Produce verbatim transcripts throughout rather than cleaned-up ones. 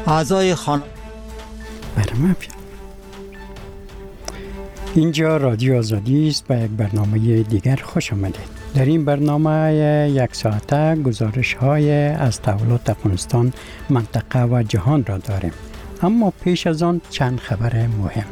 اعضای خان برنامه اینجا رادیو آزادی است. به یک برنامه دیگر خوش آمدید. در این برنامه یک ساعته گزارش های از تحولات افغانستان، منطقه و جهان را داریم، اما پیش از آن چند خبر مهم.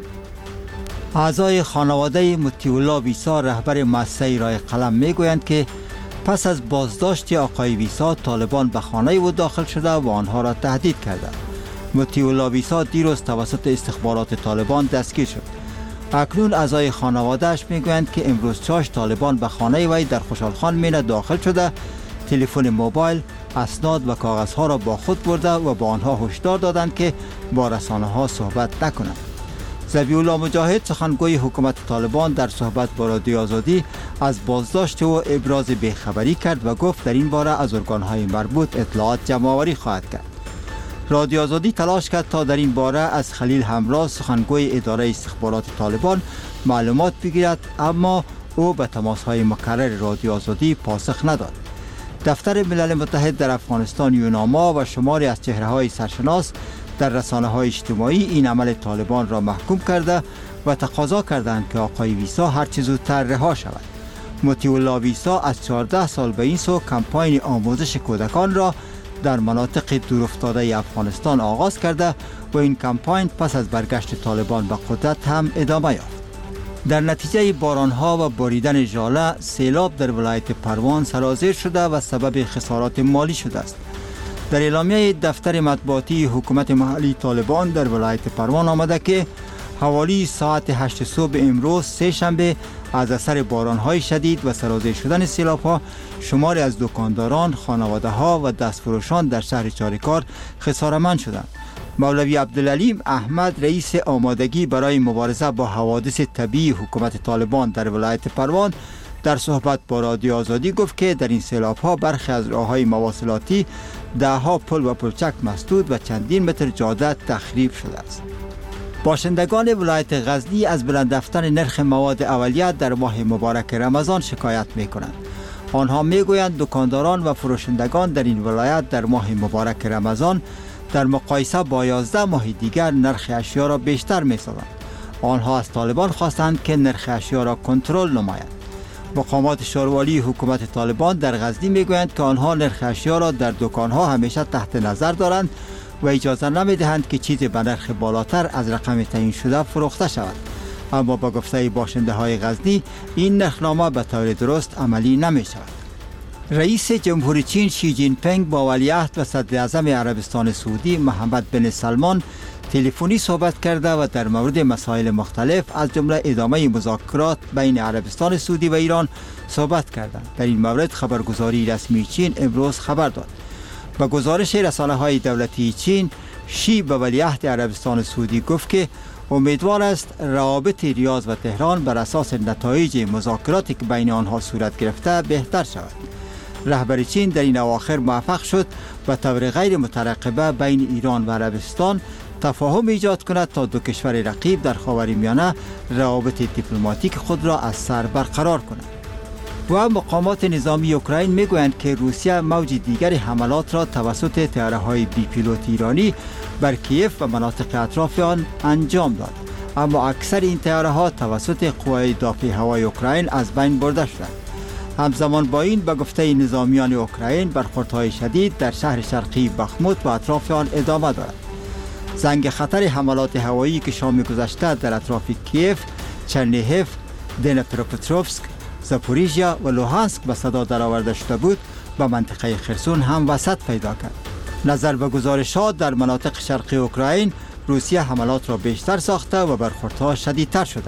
اعضای خانواده مطیع الله ویسا رهبر مؤسسه رای قلم میگویند که پس از بازداشت آقای ویسا طالبان به خانه او داخل شده و آنها را تهدید کرده. مطیع الله ویسا دیروز توسط استخبارات طالبان دستگیر شد. اکنون اعضای خانواده‌اش میگویند که امروز چاش طالبان به خانه وی در خوشحالخان مینه داخل شده، تلفن موبایل، اسناد و کاغذها را با خود برده و با آنها هشدار دادند که با رسانه‌ها صحبت نکنند. ذبیح الله مجاهد سخنگوی حکومت طالبان در صحبت با رادیو آزادی از بازداشت او ابراز بیخبری کرد و گفت در این باره از ارگان‌های مربوط اطلاعات جمع‌آوری خواهد کرد. رادیو آزادی تلاش کرد تا در این باره از خلیل همراز سخنگوی اداره استخبارات طالبان معلومات بگیرد، اما او به تماس‌های مکرر رادیو آزادی پاسخ نداد. دفتر ملل متحد در افغانستان یوناما و شماری از چهره‌های سرشناس در رسانه‌های اجتماعی این عمل طالبان را محکوم کرده و تقاضا کردند که آقای ویسا هر چه زودتر رها شود. مطیع الله ویسا از چهارده سال به این سو کمپاین آموزش کودکان را در مناطق دورافتاده افغانستان آغاز کرده و این کمپاین پس از برگشت طالبان به قدرت هم ادامه یافت. در نتیجه بارانها و باریدن ژاله، سیلاب در ولایت پروان سرازیر شده و سبب خسارات مالی شده است. در اعلامیه دفتر مطبوعاتی حکومت محلی طالبان در ولایت پروان آمده که حوالی ساعت هشت صبح امروز سه شنبه از اثر بارانهای شدید و سرازیر شدن سیلاب‌ها شماری از دکانداران، خانواده‌ها و دستفروشان در شهر چاریکار خسارتمند شدند. مولوی عبدالعلیم احمد رئیس آمادگی برای مبارزه با حوادث طبیعی حکومت طالبان در ولایت پروان در صحبت با رادیو آزادی گفت که در این سیلاب‌ها برخی از راه‌های مواصلاتی، ده‌ها پل و پلچک مسدود و چندین متر جاده تخریب شده است. باشندگان ولایت غزنی از بلند رفتن نرخ مواد اولیه در ماه مبارک رمضان شکایت می‌کنند. آنها می‌گویند دکانداران و فروشندگان در این ولایت در ماه مبارک رمضان در مقایسه با یازده ماه دیگر نرخ اشیا را بیشتر می‌سازند. آنها از طالبان خواستند که نرخ اشیا را کنترل نمایند. مقامات شاروالی حکومت طالبان در غزنی میگویند که آنها نرخ اشیا را در دکانها همیشه تحت نظر دارند و اجازه نمیدهند که چیزی به نرخ بالاتر از رقم تعیین شده فروخته شود. اما با گفته باشنده های غزنی این نرخنامه به طور درست عملی نمی شود. رئیس جمهوری چین شی جین پینگ با ولیعهد و صدر اعظم عربستان سعودی محمد بن سلمان تلفنی صحبت کرده و در مورد مسائل مختلف از جمله ادامه مذاکرات بین عربستان سعودی و ایران صحبت کردند. در این مورد خبرگزاری رسمی چین امروز خبر داد. با گزارش رسانه‌های دولتی چین، شی به ولیعهد عربستان سعودی گفت که امیدوار است روابط ریاض و تهران بر اساس نتایج مذاکراتی که بین آنها صورت گرفته بهتر شود. رهبر چین در این اواخر موفق شد به طور غیر مترقبه بین ایران و عربستان تفاهم ایجاد کند تا دو کشور رقیب در خاورمیانه روابط دیپلماتیک خود را از سر برقرار کنند. و مقامات نظامی اوکراین میگویند که روسیه موج دیگر حملات را توسط طیاره‌های بی پیلوت ایرانی بر کیف و مناطق اطراف آن انجام داد، اما اکثر این طیاره‌ها توسط قوای دفاع هوایی اوکراین از بین برده شدند. همزمان با این به گفته نظامیان اوکراین برخوردهای شدید در شهر شرقی بخموت و اطراف آن ادامه دارد. زنگ خطر حملات هوایی که شام گذشته در اطراف کیف، چرنیهف، دنیپروپتروفسک، زاپوریژیا و لوهانسک به صدا درآورده شده بود، به منطقه خرسون هم وسعت پیدا کرد. نظر به گزارشات در مناطق شرقی اوکراین، روسیه حملات را بیشتر ساخته و برخوردها شدیدتر شده.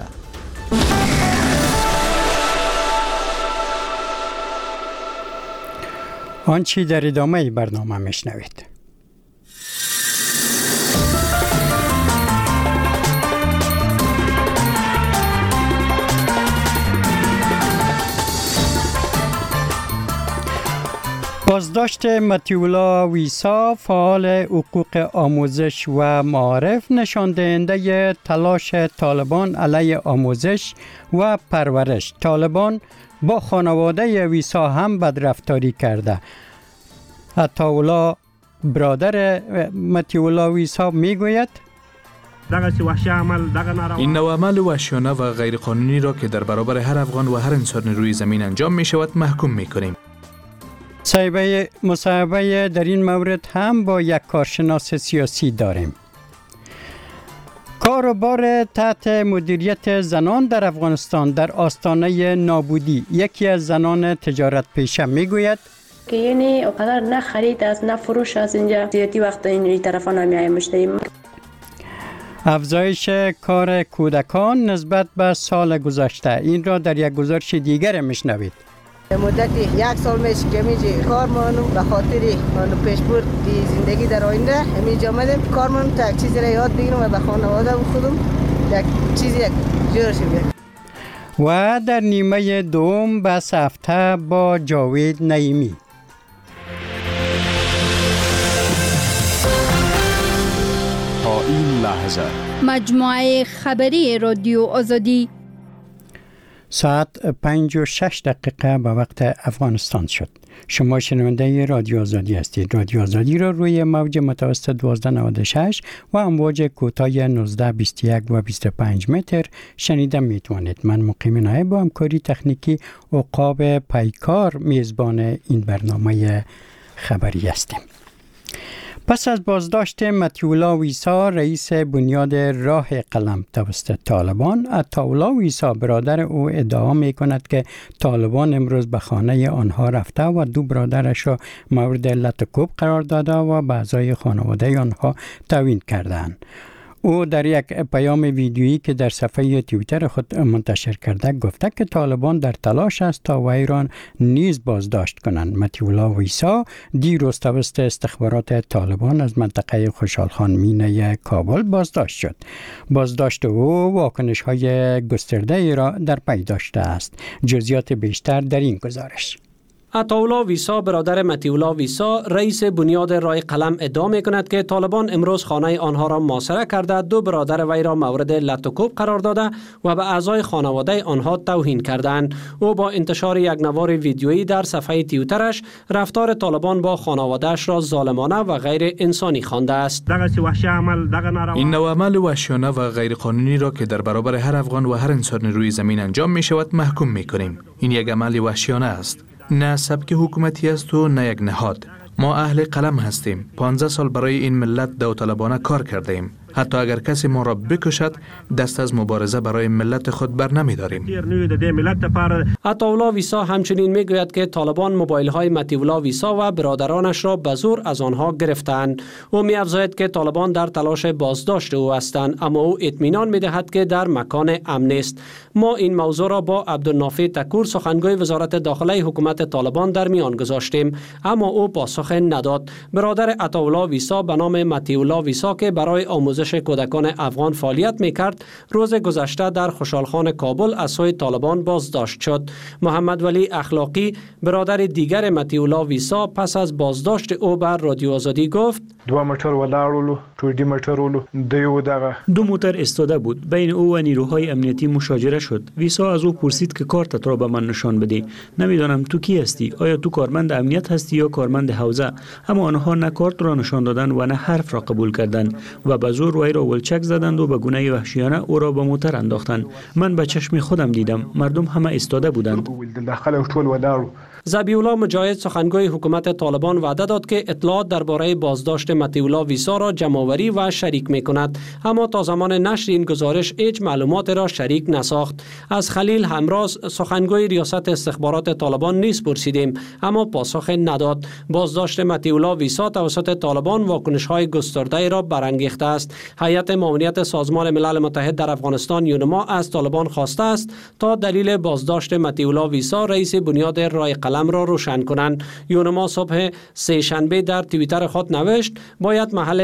آنچه در ادامه برنامه میشنوید. بازداشت مطیع الله ویسا، فعال حقوق آموزش و معارف، نشان دهنده تلاش طالبان علیه آموزش و پرورش. طالبان با خانواده ویسا هم بدرفتاری کرده. عطاءالله برادر مطیع ویسا میگوید این نوع عمل وحشیانه و غیرقانونی را که در برابر هر افغان و هر انسان روی زمین انجام می شود محکوم می کنیم. صاحبه مصاحبه در این مورد هم با یک کارشناس سیاسی داریم. کار و بار تحت مدیریت زنان در افغانستان در آستانه نابودی. یکی از زنان تجارت پیشه میگوید که یعنی اونقدر نه خرید از نه فروش از اینجا زیادی وقت این طرفا نمیایم مشتری. افزایش کار کودکان نسبت به سال گذشته. این را در یک گزارش دیگر میشنوید. مدت یک سال میشه که میجی کارمانو به خاطر منو پیشبرد زندگی در آینده همینجا آمدیم کارمانو تا یک چیزی را یاد بگیرم و به خانواده خودم یک چیزی جور شیم. و در نیمه دوم بس هفته با جاوید نعیمی. تا این لحظه مجموعه خبری رادیو آزادی. ساعت پنج و شش دقیقه به وقت افغانستان شد. شما شنونده رادیو آزادی هستید. رادیو آزادی را روی موج متوسط دوازده نود و شش و امواج کوتاه نوزده بیست و یک و بیست و پنج متر شنیده میتوانید. من مقیم نایب با همکاری تکنیکی عقاب پیکار میزبان این برنامه خبری هستیم. پس از بازداشت مطیع ویسا رئیس بنیاد راه قلم توسط طالبان، عطاالله ویسا برادر او ادعا می کند که طالبان امروز به خانه آنها رفته و دو برادرش را مورد لطکوب قرار داده و به اعضای خانواده آنها توهین کردند. او در یک پیام ویدیویی که در صفحه توییتر خود منتشر کرده گفته که طالبان در تلاش است تا وی را نیز بازداشت کنند. مطیع ویسا دیروز توسط استخبارات طالبان از منطقه خوشحال خان مینه کابل بازداشت شد. بازداشت او واکنش‌های گسترده را در پی داشته است. جزئیات بیشتر در این گزارش. عطاالله ویسا برادر مطیع ویسا رئیس بنیاد راه قلم ادعا می‌کند که طالبان امروز خانه آنها را محاصره کرده، دو برادر وی را مورد لطکوب قرار داده و به اعضای خانواده آنها توهین کردند. او با انتشار یک نوار ویدیویی در صفحه توییترش رفتار طالبان با خانواده‌اش را ظالمانه و غیر انسانی خوانده است. این نوع عمل وحشیانه و غیرقانونی را که در برابر هر افغان و هر انسان روی زمین انجام می شود محکوم می کنیم. این یک عمل وحشیانه است. نه سبک حکومتی است و نه یک نهاد. ما اهل قلم هستیم. پانزده سال برای این ملت داوطلبانه کار کرده ایم. حتی اگر کسی ما را بکشد دست از مبارزه برای ملت خود بر نمی داریم. عطاالله ویسا همچنین می گوید که طالبان موبایل های مطیع ویسا و برادرانش را به زور از آنها گرفتند. او می افزاید که طالبان در تلاش بازداشت او هستند، اما او اطمینان می دهد که در مکان امن است. ما این موضوع را با عبدالنافع تکور سخنگوی وزارت داخله حکومت طالبان در میان گذاشتیم، اما او پاسخ نداد. برادر عطاالله ویسا به نام مطیع ویسا که برای آموزش کودکان افغان فعالیت میکرد، روز گذشته در خوشحال خان کابل از سوی طالبان بازداشت شد. محمد ولی اخلاقی برادر دیگر مطیع ویسا پس از بازداشت او بر رادیو آزادی گفت: دو موتور ولاړولو ټوډي موتورولو دیو دغه دو موتر استاده بود. بین او و نیروهای امنیتی مشاجره شد. ویسا از او پرسید که کارت را به من نشان بده. نمیدانم تو کی هستی؟ آیا تو کارمند امنیت هستی یا کارمند حوزه؟ اما آنها نه کارت را نشان دادند و نه حرف را قبول کردند و به زور وی را ولچک زدند و به گونه وحشیانه او را به موتر انداختند. من به چشم خودم دیدم. مردم همه استاده بودند. ذبیح الله مجاهد سخنگوی حکومت طالبان وعده داد که اطلاعات درباره بازداشت مطیع ویسا را جمع‌آوری و شریک می‌کند، اما تا زمان نشر این گزارش هیچ معلومات را شریک نساخت. از خلیل همراز سخنگوی ریاست استخبارات طالبان نیز پرسیدیم، اما پاسخ نداد. بازداشت مطیع ویسا توسط طالبان واکنش‌های گسترده را برانگیخته است. هیئت معاونیت سازمان ملل متحد در افغانستان یونما از طالبان خواسته است تا دلیل بازداشت مطیع ویسا رئیس بنیاد راه قلم را روشن کنند. یونما صبح سه شنبه در توییتر خود نوشت: باید محل بازداشت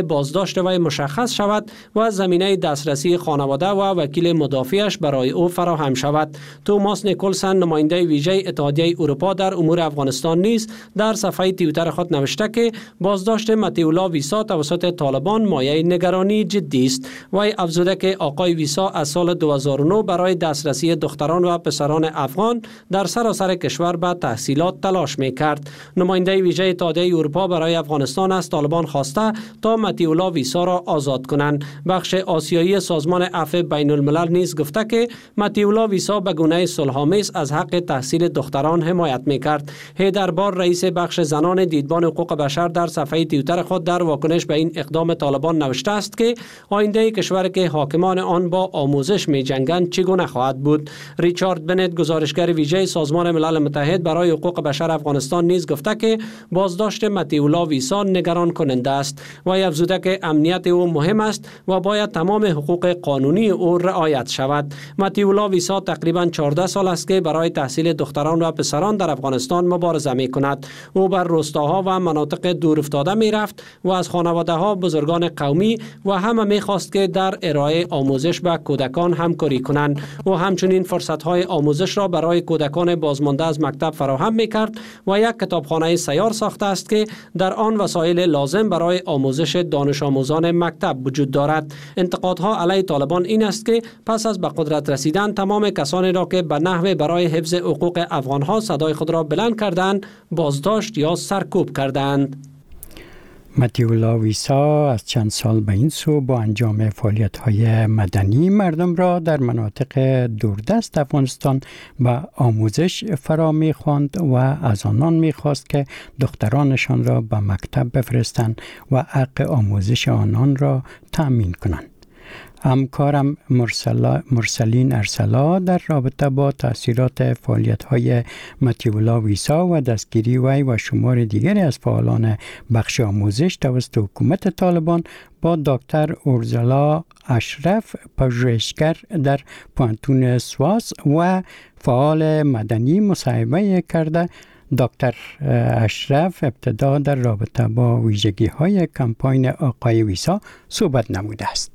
بازداشت وی مشخص شود و زمینه دسترسی خانواده و وکیل مدافعش برای او فراهم شود. توماس نیکولسن نماینده ویژه اتحادیه اروپا در امور افغانستان نیز در صفحه توییتر خود نوشته که بازداشت متیولا ویسا توسط طالبان مایه نگرانی جدی است. وی افزوده که آقای ویسا از سال دو هزار و نه برای دسترسی دختران و پسران افغان در سراسر کشور به تحصیلات تلاش می‌کرد. نماینده ویژه اتحادیه اروپا برای افغانستان از طالبان خواسته تا متیولا ویسا را آزاد کنند. بخش آسیایی سازمان عفو بین الملل نیز گفته که متیولا ویسا به گونه صلح‌آمیز از حق تحصیل دختران حمایت می‌کرد. حیدر بار رئیس بخش زنان دیدبان حقوق بشر در صفحه توییتر خود در واکنش به این اقدام طالبان نوشته است که آینده کشور که حاکمان آن با آموزش می‌جنگند چگونه خواهد بود. ریچارد بنت گزارشگر ویژه سازمان ملل متحد برای حقوق بشر افغانستان نیز گفته که بازداشت متیولا ویسا نگران کننده است و افزوده که امنیت او مهم است و باید تمام حقوق قانونی او رعایت شود. متیولا ویسا تقریباً چهارده سال است که برای تحصیل دختران و پسران در افغانستان مبارزه می کند. او بر روستاها و مناطق دور افتاده می رفت و از خانواده ها، بزرگان قومی و همه می خواست که در ارائه آموزش به کودکان همکاری کنند. او همچنین فرصت های آموزش را برای کودکان بازمانده از مکتب فراهم می کرد و یک کتابخانه سیار ساخته است که در آن وسایل لازم برای آموزش دانش آموزان مکتب وجود دارد. انتقادها علیه طالبان این است که پس از به قدرت رسیدن تمام کسانی را که به نحو برای حفظ حقوق افغانها صدای خود را بلند کردند بازداشت یا سرکوب کردند. متیولا ویسا از چند سال به این سو با انجام فعالیت‌های مدنی مردم را در مناطق دوردست افغانستان به آموزش فرا می‌خواند و از آنان می‌خواست که دخترانشان را به مکتب بفرستند و حق آموزش آنان را تأمین کنند. همکارم مرسلین ارسلا در رابطه با تأثیرات فعالیت‌های متیولا ویسا و دستگیری وی و شمار دیگری از فعالان بخش آموزش توسط حکومت طالبان با دکتر اورزلا اشرف، پژوهشگر در پانتون سواس و فعال مدنی مصاحبه کرده. دکتر اشرف ابتدا در رابطه با ویژگی‌های کمپاین آقای ویسا صحبت نموده است.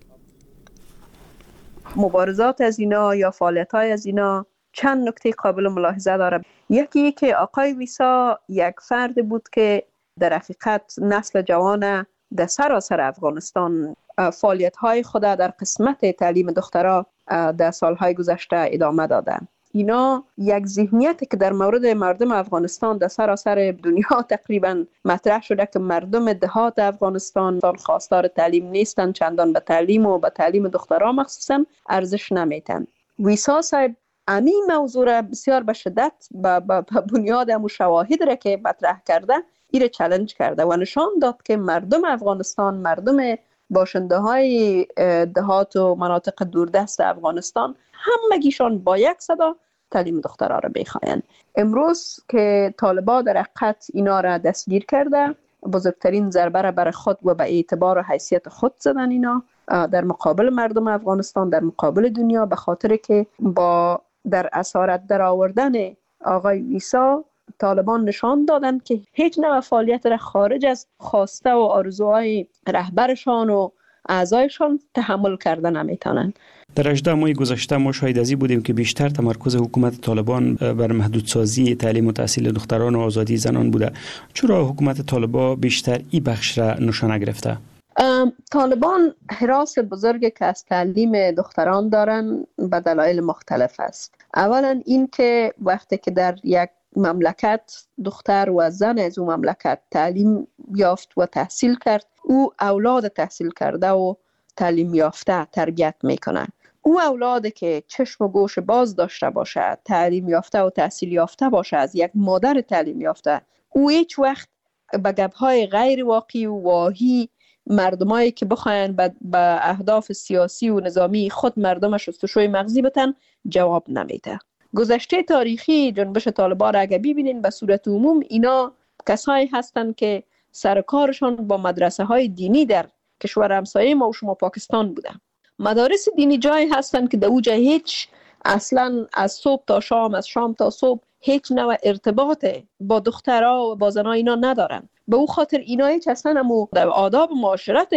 مبارزات از اینا یا فعالیت‌های از اینا چند نکته قابل ملاحظه داره. یکی که آقای ویسا یک فرد بود که در حقیقت نسل جوان در سراسر افغانستان فعالیت‌های خود در قسمت تعلیم دخترها در سالهای گذشته ادامه دادن. اینا یک ذهنیتی که در مورد مردم افغانستان در سراسر دنیا تقریبا مطرح شده که مردم دهات افغانستان خواستار تعلیم نیستن، چندان به تعلیم و به تعلیم دخترها مخصوصا ارزش نمیتن. ویسا صاحب همین موضوع را بسیار به شدت به بنیاد و شواهد را که مطرح کرده ایره چالش کرده و نشان داد که مردم افغانستان، مردم باشنده های دهات و مناطق دوردست افغانستان همگیشان با یک صدا تعلیم دخترها را بخواهند. امروز که طالبان در حقیقت اینا را دستگیر کرده، بزرگترین ضربه را بر خود و به اعتبار و حیثیت خود زدن اینا در مقابل مردم افغانستان، در مقابل دنیا، به خاطر که با در اسارت در آوردن آقای ویسا طالبان نشان دادن که هیچ نوع فعالیت را خارج از خواسته و آرزوهای رهبرشان و اعضایشان تحمل کردن نمیتونند. در هجده ماه گذشته ما شاهد از این بودیم که بیشتر تمرکز حکومت طالبان بر محدودسازی تعلیم و تحصیل دختران و آزادی زنان بوده. چرا حکومت طالبان بیشتر این بخش را نشانه گرفته؟ طالبان حراس بزرگی که از تعلیم دختران دارن به دلایل مختلف است. اولا این که وقتی که در یک مملکت دختر و زن از اون مملکت تعلیم یافت و تحصیل کرد، او اولاد تحصیل کرده و تعلیم یافته تربیت میکنن. او اولادی که چشم و گوش باز داشته باشه، تعلیم یافته و تحصیل یافته باشه، از یک مادر تعلیم یافته، او هیچ وقت به گپ‌های غیر واقعی و واهی مردمایی که بخواین به اهداف سیاسی و نظامی خود مردم شستشوی مغزی بتن جواب نمیده. گذشته تاریخی جنبش طالبان را اگه ببینین به صورت عموم اینا کسایی هستند که سرکارشان با مدرسه های دینی در کشور همسایه ما و شما پاکستان بودن. مدارس دینی جایی هستند که در اوجه هیچ اصلا از صبح تا شام، از شام تا صبح هیچ نوع ارتباط با دخترها و با زنها اینا ندارن. به او خاطر اینا هیچ اصلا همو در آداب معاشرت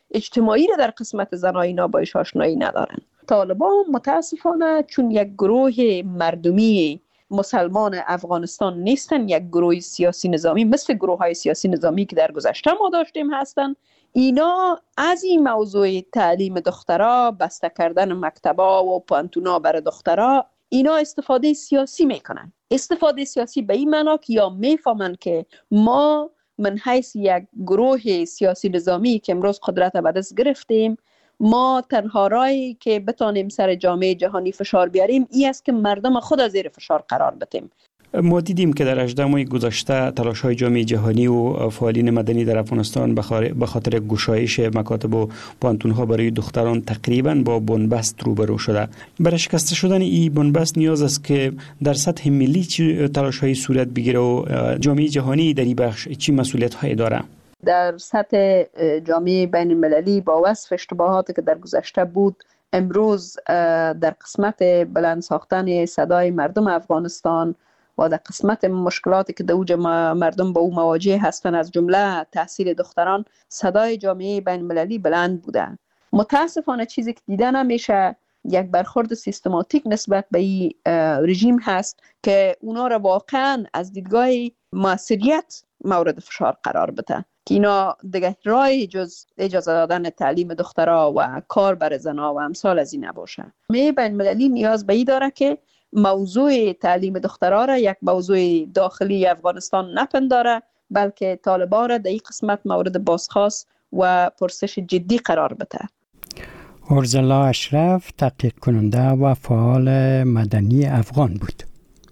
اجتماعی را در قسمت زنان اینا باش آشنایی ندارن. طالبان متاسفانه چون یک گروه مردمی مسلمان افغانستان نیستن، یک گروه سیاسی نظامی مثل گروه های سیاسی نظامی که در گذشته ما داشتیم هستن، اینا از این موضوع تعلیم دخترها، بسته کردن مکتبا و پانتونا برای دخترها، اینا استفاده سیاسی میکنن. استفاده سیاسی به این معنا که یا میفهمن که ما من حیث یک گروه سیاسی نظامی که امروز قدرت به دست گرفتیم، ما تنها راهی که بتانیم سر جامعه جهانی فشار بیاریم این است که مردم خود از زیر فشار قرار بدیم. ما دیدیم که در هجده ماه گذشته تلاش‌های جامعه جهانی و فعالین مدنی در افغانستان به خاطر گشایش مکاتب و پانتون‌ها برای دختران تقریباً با بنبست روبرو شده. برای شکست شدن این بنبست نیاز است که در سطح ملی تلاش‌های صورت بگیره و جامعه جهانی در این بخش چی مسئولیت‌هایی داره؟ در سطح جامعه بین المللی با وصف اشتباهاتی که در گذشته بود، امروز در قسمت بلند ساختن صدای مردم افغانستان و در قسمت مشکلاتی که دوج مردم با او مواجه هستند از جمله تحصیل دختران، صدای جامعه بین المللی بلند بوده. متاسفانه چیزی که دیده نمیشه یک برخورد سیستماتیک نسبت به این رژیم هست که اونا را واقعا از دیدگاه موثریت مورد فشار قرار بده که اینا دیگه رای جز اجازه دادن تعلیم دخترها و کار بر زنها و امثال از این نباشه. می بین المللی نیاز به این داره که موضوع تعلیم دخترها را یک موضوع داخلی افغانستان نپنداره، بلکه طالبان را در این قسمت مورد بازخواست و پرسش جدی قرار بده. ارزلا اشرف تحقیق کننده و فعال مدنی افغان بود.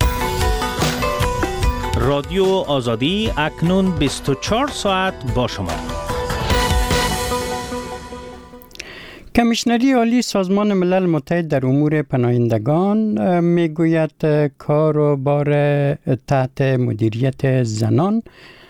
رادیو آزادی اکنون بیست و چهار ساعت با شما. کمیشنری عالی سازمان ملل متحد در امور پناهندگان میگوید کار و بار تحت مدیریت زنان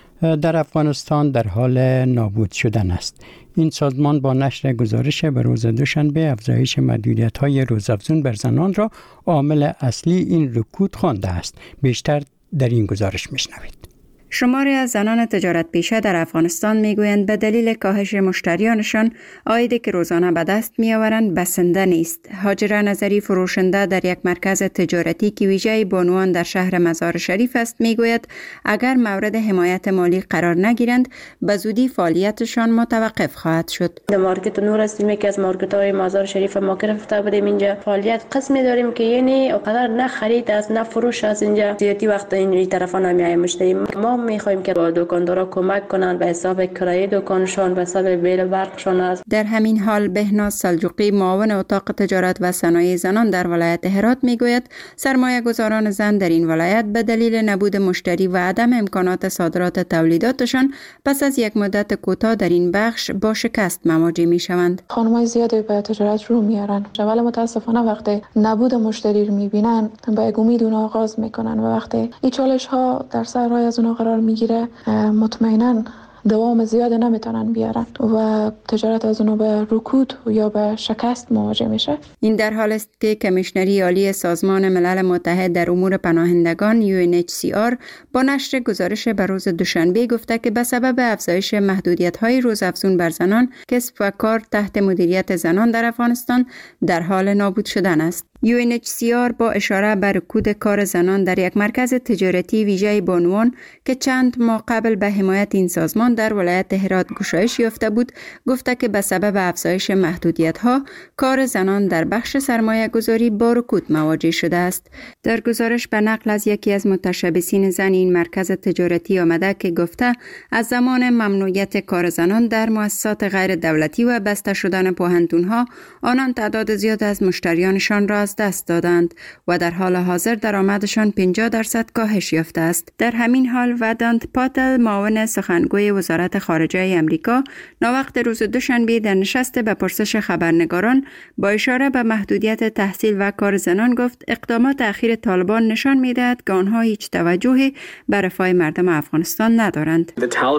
در افغانستان در حال نابود شدن است. این سازمان با نشر گزارش به روز دوشنبه افزایش محدودیت‌های روزافزون بر زنان را عامل اصلی این رکود خوانده است. بیشتر در این گزارش میشنوید. شماری از زنان تجارت پیشه در افغانستان میگویند به دلیل کاهش مشتریانشان عایدی که روزانه به دست میآورند بسنده نیست. هاجره نظری فروشنده در یک مرکز تجارتی که ویژه بانوان در شهر مزار شریف است میگوید اگر مورد حمایت مالی قرار نگیرند به زودی فعالیتشان متوقف خواهد شد. در مارکت نور هستیم که از مارکت های مزار شریف ما گرفته بودیم. اینجا فعالیت قسمی داریم که یعنی اونقدر نه خرید از نه فروش از اینجا زیادی وقت این طرفا نمیای مشتری. ما میخوایم که با دکاندارا کمک کنند به حساب کرایه دکانشان، به حساب بیل برقشان است. در همین حال بهناز سلجوقی معاون اتاق تجارت و صنایع زنان در ولایت هرات میگوید سرمایه گذاران زن در این ولایت به دلیل نبود مشتری و عدم امکانات صادرات تولیداتشان پس از یک مدت کوتاه در این بخش با شکست مواجه میشوند. خانمای زیادی به تجارت رو میارن، ولی متاسفانه وقتی نبود مشتری رو میبینن با امید اون آغاز میکنن و وقتی این چالش ها در سر راه از اون قرار میگیره مطمئناً دوام زیاد نمیتونن بیارن و تجارت از اونو به رکود یا به شکست مواجه میشه. این در حال است که کمیشنری عالی سازمان ملل متحد در امور پناهندگان یو ان اچ سی آر با نشر گزارش به روز دوشنبه گفته که به سبب افزایش محدودیت‌های روزافزون بر زنان کسب و کار تحت مدیریت زنان در افغانستان در حال نابود شدن است. یو ان اچ سی آر با اشاره به رکود کار زنان در یک مرکز تجارتی ویژه بانوان که چند ماه قبل به حمایت این سازمان در ولایت هرات گشایش یافته بود، گفته که به سبب افزایش محدودیت‌ها کار زنان در بخش سرمایه گذاری با رکود مواجه شده است. در گزارش به نقل از یکی از متشبثین زن این مرکز تجارتی آمده که گفته از زمان ممنوعیت کار زنان در مؤسسات غیر دولتی و بسته شدن پوهنتون‌ها آنان تعداد زیاد از مشتریانشان را از دست دادند و در حال حاضر درآمدشان پنجاه درصد کاهش یافته است. در همین حال ودانت پاتل معاون سخنگوی وزارت خارجه امریکا ناوقت روز دوشنبه در نشست به پرسش خبرنگاران با اشاره به محدودیت تحصیل و کار زنان گفت اقدامات اخیر طالبان نشان می‌دهد که آنها هیچ توجهی به رفاه مردم افغانستان ندارند.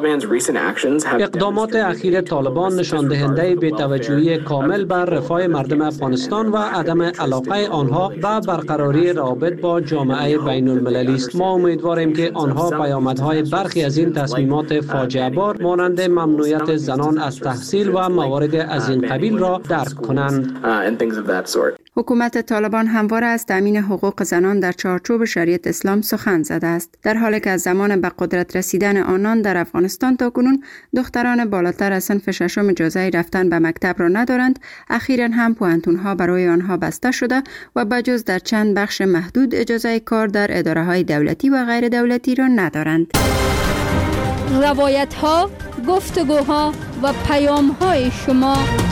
اقدامات اخیر طالبان نشان دهنده بی‌توجهی کامل بر رفاه مردم افغانستان و عدم علاقه علاقه آنها به برقراری روابط با جامعه بین المللی است. ما امیدواریم که آنها پیامدهای برخی از این تصمیمات فاجعه بار مانند ممنوعیت زنان از تحصیل و موارد از این قبیل را درک کنند. حکومت طالبان همواره از تامین حقوق زنان در چارچوب شریعت اسلام سخن زده است، در حالی که از زمان به قدرت رسیدن آنان در افغانستان تا کنون دختران بالاتر از صنف ششم اجازه رفتن به مکتب را ندارند. اخیراً هم پوهنتون‌ها برای آنها بسته شده و بجز در چند بخش محدود اجازه کار در اداره‌های دولتی و غیر دولتی را ندارند. روایت‌ها، گفتگوها و پیام‌های شما.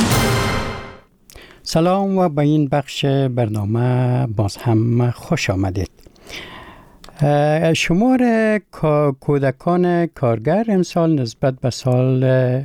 سلام و به این بخش برنامه باز هم خوش آمدید. شمار کودکان کارگر امسال نسبت به سال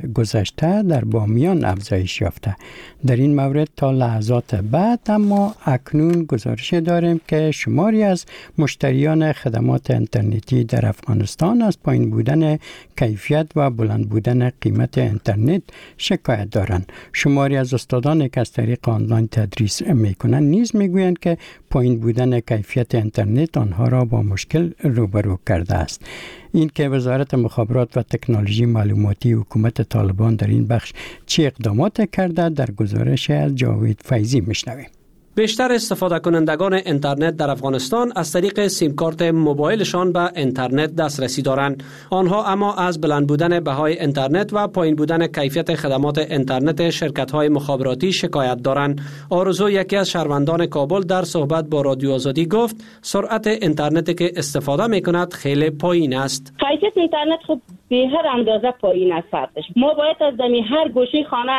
گذشته در بامیان افزایش یافته. در این مورد تا لحظات بعد اما اکنون گزارش داریم که شماری از مشتریان خدمات اینترنتی در افغانستان از پایین بودن کیفیت و بلند بودن قیمت اینترنت شکایت دارند. شماری از استادان که از طریق آنلاین تدریس میکنند نیز میگویند که پایین بودن کیفیت اینترنت آنها را با مشکل روبرو کرده است. این که وزارت مخابرات و تکنولوژی معلوماتی حکومت طالبان در این بخش چه اقدامات کرده در گزارش از جاوید فیضی میشنویم. بیشتر استفاده کنندگان اینترنت در افغانستان از طریق سیم کارت موبایلشان به اینترنت دسترسی دارند. آنها اما از بلند بودن بهای اینترنت و پایین بودن کیفیت خدمات اینترنت شرکت‌های مخابراتی شکایت دارند. آرزو، یکی از شهروندان کابل، در صحبت با رادیو آزادی گفت سرعت اینترنتی که استفاده می‌کند خیلی پایین است. کیفیت اینترنت خب به هر اندازه پایین است. ما باید از دمی هر گوشه خانه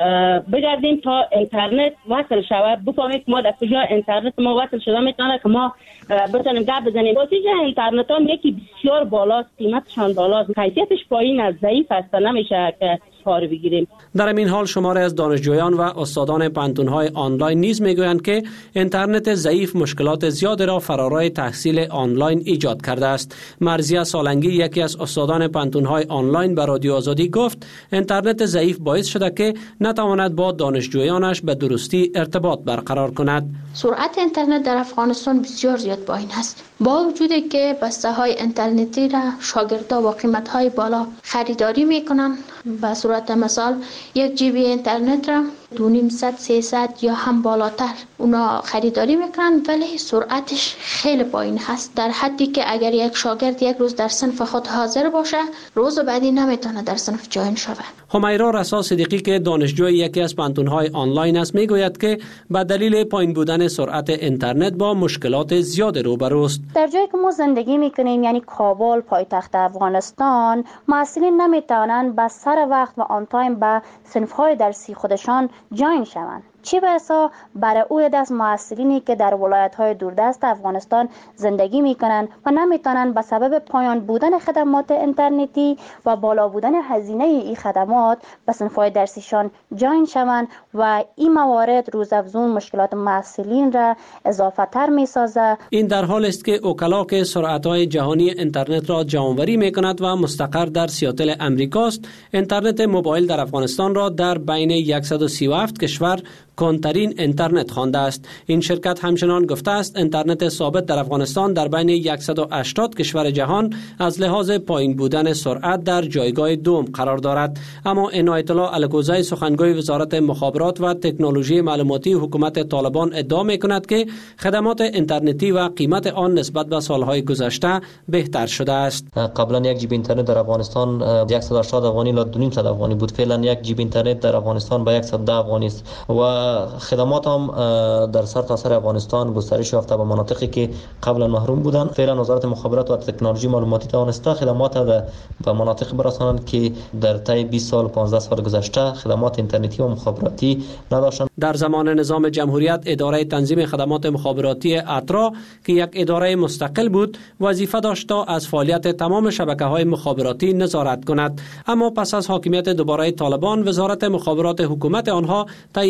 بگردیم تا اینترنت وصل شود، بفهمیم ما در کجا اینترنت ما وصل شده میتونه که ما بتونیم گپ بزنیم. باتیج اینترنت ها یکی بسیار بالاست، قیمتشان بالاست، کیفیتش پایین است، ضعیف است، نمیشه که کار بگیریم. در این حال شماره از دانشجویان و استادان پانتون‌های آنلاین نیز میگویند که اینترنت ضعیف مشکلات زیاد را فرارای تحصیل آنلاین ایجاد کرده است. مرضیه سالنگی، یکی از استادان پانتون‌های آنلاین، به رادیو آزادی گفت اینترنت ضعیف باعث شده که نتواند با دانشجویانش به درستی ارتباط برقرار کند. سرعت اینترنت در افغانستان بسیار زیاد پایین است، با وجودی که بسته‌های اینترنتی را شاگردان با قیمت‌های بالا خریداری می‌کنند. به صورت مثال یک جی بی اینترنت را دو نیم صد سیصد یا هم بالاتر اونا خریداری میکنن، ولی سرعتش خیلی پایین هست، در حدی که اگر یک شاگرد یک روز در صنف خود حاضر باشه، روز بعدی نمیتونه در صنف جوین شود. همیرا رسا صدیقی که دانشجوی یکی از پانتون‌های آنلاین است میگوید که به دلیل پایین بودن سرعت اینترنت با مشکلات زیاد روبروست. در جایی که ما زندگی میکنیم، یعنی کابل پایتخت افغانستان، محصلین نمیتونن به سر وقت و آن تایم به صنف‌های درسی خودشان جاین شوند. چی بسا برای او دست محصلینی که در ولایت‌های دوردست افغانستان زندگی میکنن و نمیتونن به سبب پایان بودن خدمات اینترنتی و بالا بودن هزینه این خدمات به صنف‌های درسیشان جاین شوند و این موارد روزافزون مشکلات محصلین را اضافه تر میسازه. این در حال است که اوکلا که سرعت‌های جهانی اینترنت را جمع‌آوری میکند و مستقر در سیاتل امریکاست، اینترنت موبایل در افغانستان را در بین صد و سی و هفت کشور کنترین اینترنت خوانده است. این شرکت همچنان گفته است اینترنت ثابت در افغانستان در بین صد و هشتاد کشور جهان از لحاظ پایین بودن سرعت در جایگاه دوم قرار دارد. اما عنایت الله الکوزی، سخنگوی وزارت مخابرات و تکنولوژی معلوماتی حکومت طالبان، ادعا می‌کند که خدمات اینترنتی و قیمت آن نسبت به سالهای گذشته بهتر شده است. قبلا یک جی بی اینترنت در افغانستان صد و هشتاد افغانی تا دو نیم صد افغانی بود. فعلا یک جی بی اینترنت در افغانستان به صد و ده افغانی است و خدمات هم در سر تا سر افغانستان گسترش یافته به مناطقی که قبلا محروم بودند. فعلا وزارت مخابرات و تکنولوژی معلوماتی توانسته خدمات به مناطق برسانند که در طی بیست سال پانزده سال گذشته خدمات اینترنتی و مخابراتی نداشتند. در زمان نظام جمهوریت اداره تنظیم خدمات مخابراتی اترا که یک اداره مستقل بود وظیفه داشت تا از فعالیت تمام شبکه‌های مخابراتی نظارت کند. اما پس از حاکمیت دوباره طالبان، وزارت مخابرات حکومت آنها تا یک فرمان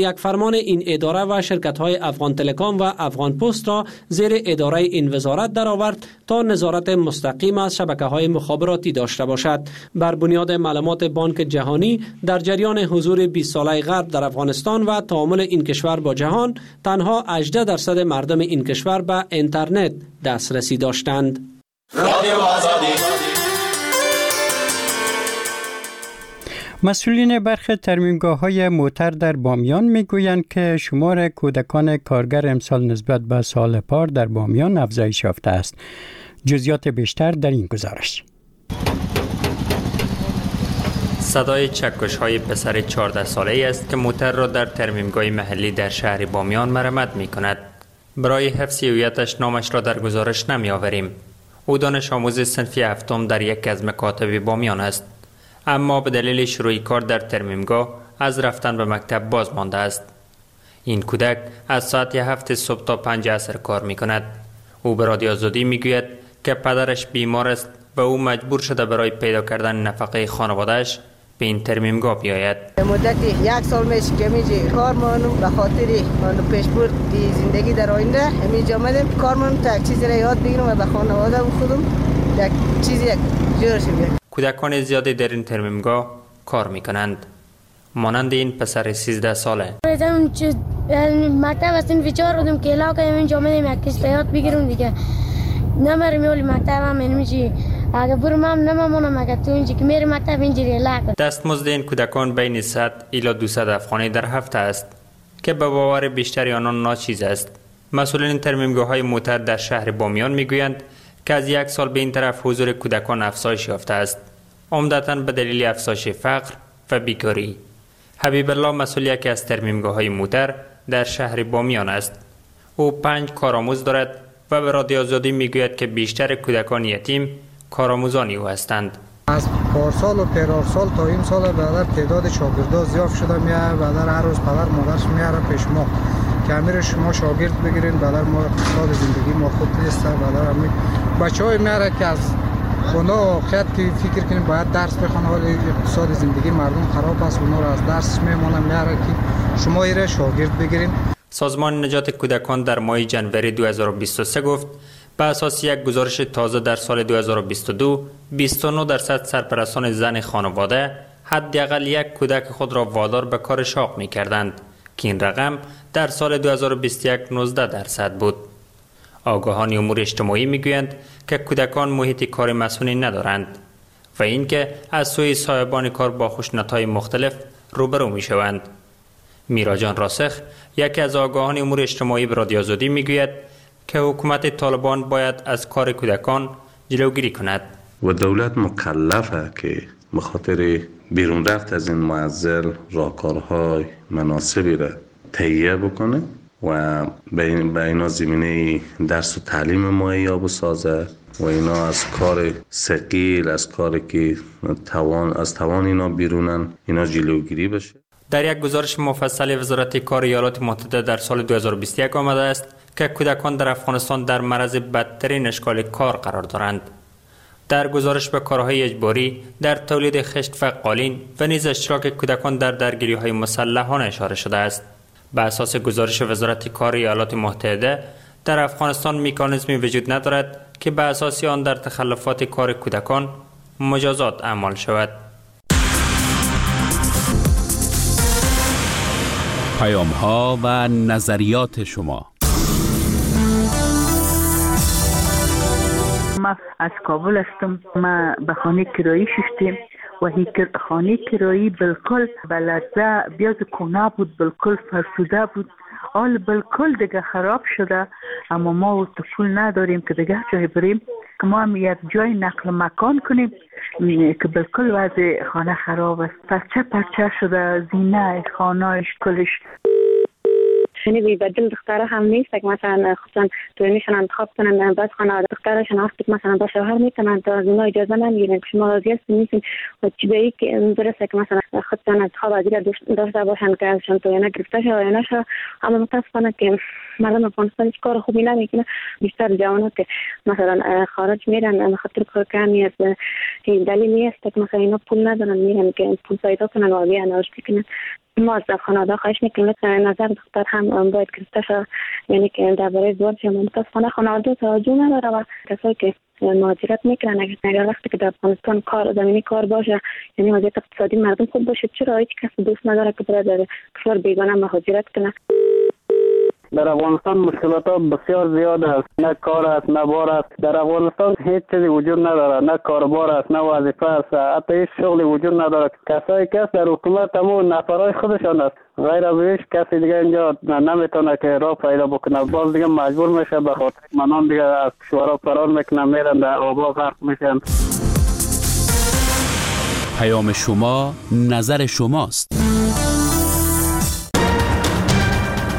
فرمان این اداره و شرکت‌های افغان تلکام و افغان پست را زیر اداره این وزارت درآورد تا نظارت مستقیم از شبکه‌های مخابراتی داشته باشد. بر بنیاد معلومات بانک جهانی در جریان حضور بیست ساله غرب در افغانستان و تعامل این کشور با جهان، تنها هجده درصد مردم این کشور به اینترنت دسترسی داشتند. مسئولین برخی ترمیمگاه‌های موتر در بامیان می‌گویند که شمار کودکان کارگر امسال نسبت به سال پار در بامیان افزایش یافته است. جزئیات بیشتر در این گزارش. صدای چکش‌های پسر چهارده ساله‌ای است که موتر را در ترمیمگاه محلی در شهر بامیان مرمت می‌کند. برای حفظ هویتش نامش را در گزارش نمی‌آوریم. او دانش آموز صنف هفتم در یک از مکاتب بامیان است، اما به دلیل شروع کار در ترمیمگاه از رفتن به مکتب باز مانده است. این کودک از ساعت هفت صبح تا پنج عصر کار می‌کند. او به رادیو آزادی می‌گوید که پدرش بیمار است و او مجبور شده برای پیدا کردن نفقه خانواده‌اش به این ترمیمگاه بیاید. مدت یک سال میشه که میجی کار مانم به خاطر منو پیشبرد زندگی در آینده همینجا آمدم کار مانم تا یک چیزی را یاد بگیرم و به خانواده و خودم یک چیزی جور شم. کودکان زیادی در این ترمیمگاه کار میکنند، مانند این پسر سیزده ساله. من مکتب هستیم ویچار بودم که علاقه اینجا آمدیم یک کشت یاد بگیرم دیگه. نمیرم میولی مکتب هم نمیشی. اگه برم هم نمامونم اگه تو اینجا که میری مکتب اینجوری علاقه. دستمزد این کودکان بین صد الی دویست افغانی در هفته است که به باور بیشتری آنان ناچیز است. مسئولین ترمیمگاه‌های موتر در شهر بامیان میگویند که از یک سال به این طرف حضور کودکان افزایش یافته است، عمدتاً به دلیل افزایش فقر و بیکاری. حبیب الله مسئول یکی از ترمیمگاه‌های موتر در شهر بامیان است. او پنج کارآموز دارد و به رادیو آزادی میگوید که بیشتر کودکان یتیم کارآموزانی او هستند. از پارسال و پیرارسال تا این سال بعد تعداد شاگردان زیاد شده میه. بعد هر روز پدر مادرش میاره پیش ما که امیر شما شاگرد بگیرین، بعد ما اقتصاد زندگی ما خوب نیست. بعد همین بچهای میاره که از اونا خیلی فکر کنیم باید درس بخونن، ولی اقتصاد زندگی مردم خراب است. اونا را از درس میمونن میاره که شما ایره شاگرد بگیرین. سازمان نجات کودکان در ماه جنوری دو هزار و بیست و سه گفت به اساس یک گزارش تازه در سال دو هزار و بیست و دو بیست و نه درصد سرپرستان زن خانواده حداقل یک کودک خود را وادار به کار شاق می کردند که این رقم در سال دو هزار و بیست و یک نوزده درصد بود. آگاهان امور اجتماعی می گویند که کودکان محیط کار مسئولی ندارند و اینکه از سوی صاحبان کار با خشونت‌های مختلف روبرو می شوند. میراجان راسخ یکی از آگاهان امور اجتماعی به رادیو آزادی می گوید که حکومت طالبان باید از کار کودکان جلوگیری کند و دولت مکلفه که به خاطر بیرون رفت از این معضل راهکارهای مناسبی را تهیه بکنه و به اینا زمینه درس و تعلیم مهیا بسازه و اینا از کار ثقیل، از کاری که توان از توان اینا بیرونن، اینا جلوگیری بشه. در یک گزارش مفصل وزارت کار ایالات متحده در سال دو هزار و بیست و یک آمده است که کودکان در افغانستان در معرض بدترین اشکال کار قرار دارند. در گزارش به کارهای اجباری در تولید خشت و قالین و نیز اشتراک کودکان در درگیری‌های مسلحانه اشاره شده است. به اساس گزارش وزارت کار ایالات متحده در افغانستان مکانیزمی وجود ندارد که به اساس آن در تخلفات کار کودکان مجازات اعمال شود. پیام ها و نظریات شما. ما از کابل هستم. ما به خانه کرایی شدیم و این خانه کرایی بالکل بلده بیاد کونه بود، بالکل فرسوده بود، حال بالکل دیگه خراب شده. اما ما تو پول نداریم که دیگه جای بریم که ما هم یک جای نقل مکان کنیم که بالکل وضع خانه خراب است، پرچه پرچه شده، زینه خانهش کلش. شنیدی بدل دختره هم نیست که مثلا خصوصا توی میشن انتخاب کنن بعد خانواده دخترشون وقتی مثلا با شوهر میتونن تا از اونها اجازه نمیگیرن که شما راضی هستین نیستین و چی به که درسته که مثلا خودتان انتخاب عادی داشته باشن که ازشان توی نگرفته شه و نشه. اما متاسفانه که مردم افغانستان هیچ کار خوبی نمیکنه. بیشتر جوانات که مثلا خارج میرن به خاطر کار کمی است، دلیلی است که مثلا اینا پول ندارن میرن که پول پیدا کنن و بیان اوش بکنن. ما از خانواده خواهش میکنیم نظر دختر هم باید گرفته شد، یعنی که درباره ازدواج متاسفانه خانواده توجه نداره و کسایی که مهاجرت میکنن اگر وقتی که در افغانستان کار زمینی کار باشه، یعنی وضعیت اقتصادی مردم خوب باشه، چرا هیچ کس دوست نداره که برای در کشور بیگانه مهاجرت کنه؟ در افغانستان مشکلات ها بسیار زیاد است، نه کار است نه بار است. در افغانستان هیچ چیزی وجود نداره، نه کاربار است نه وظیفه است، حتی هیچ شغلی وجود نداره. کسایی که در حکومت همون نفرای خودشان است، غیر از هیچ کسی دیگه اینجا نمیتونه که راه پیدا بکنه. باز دیگه مجبور میشه به خاطر منان دیگه از کشورها فرار میکنن، میرن در آبا غرق میشن. پیام شما نظر شماست.